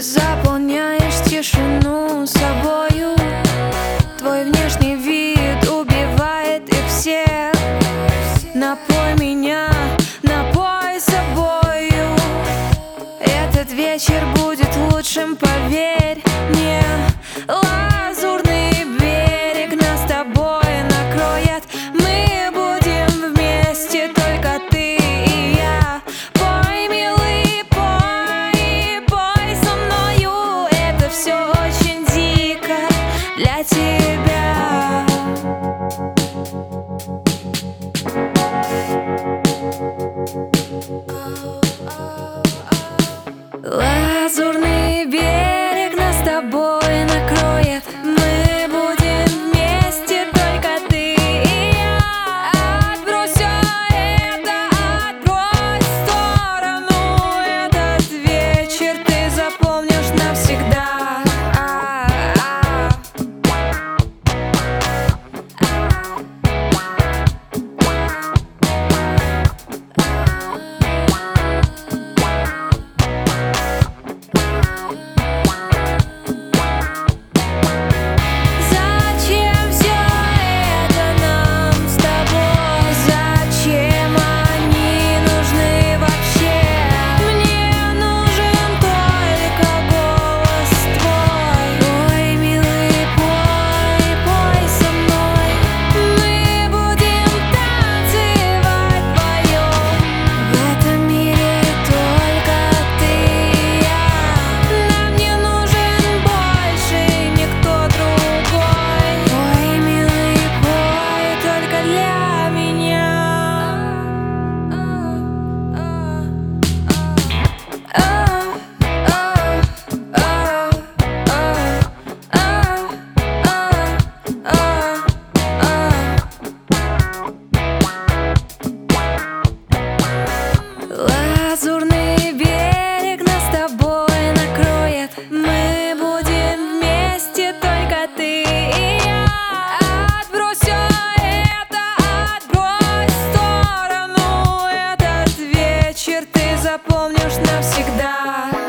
Заполняешь тишину собою. Твой внешний вид убивает их всех. Напой меня, напой собою. Этот вечер будет лучшим, поверь мне. Лазурный берег нас с тобой накроет. Мы будем вместе, только ты и я. Пой, милый, пой, пой со мною. Это все очень дико для тебя. Лазурный берег нас с тобой накроет. Мы будем вместе, только ты и я. Отбрось всё это, отбрось в сторону. Этот вечер ты запомнишь навсегда. Лазурный берег нас с тобой накроет. Мы будем вместе, только ты и я. Отбрось всё это, отбрось в сторону. Этот вечер ты запомнишь навсегда.